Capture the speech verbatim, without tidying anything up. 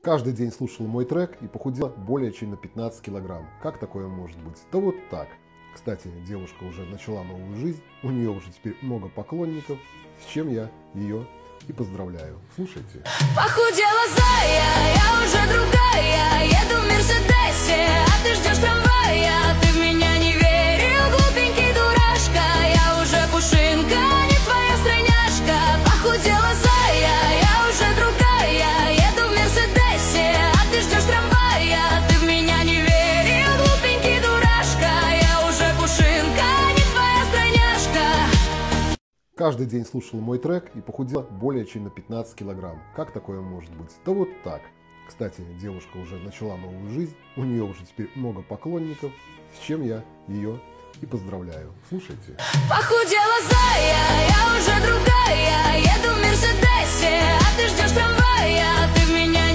Каждый день слушала мой трек и похудела более чем на пятнадцать килограмм. Как такое может быть? Да вот так. Кстати, девушка уже начала новую жизнь, у нее уже теперь много поклонников, с чем я ее и поздравляю. Слушайте. Похудела зая, я уже другая, еду в Мерседесе, а ты ждешь трамвая. Ты в меня не верил, глупенький дурашка, я уже пушинка, не твоя стройняшка. Похудела зая, я уже другая, еду в Мерседесе, а ты ждешь трамвая. Ты в меня не верил, глупенький дурашка, я уже пушинка, не твоя стройняшка. Каждый день слушала мой трек и похудела более чем на пятнадцать килограмм. Как такое может быть? Да вот так. Кстати, девушка уже начала новую жизнь, у нее уже теперь много поклонников, с чем я ее и поздравляю. Слушайте. Похудела зая, я уже другая, еду в Мерседесе, а ты ждешь трамвая. Ты в меня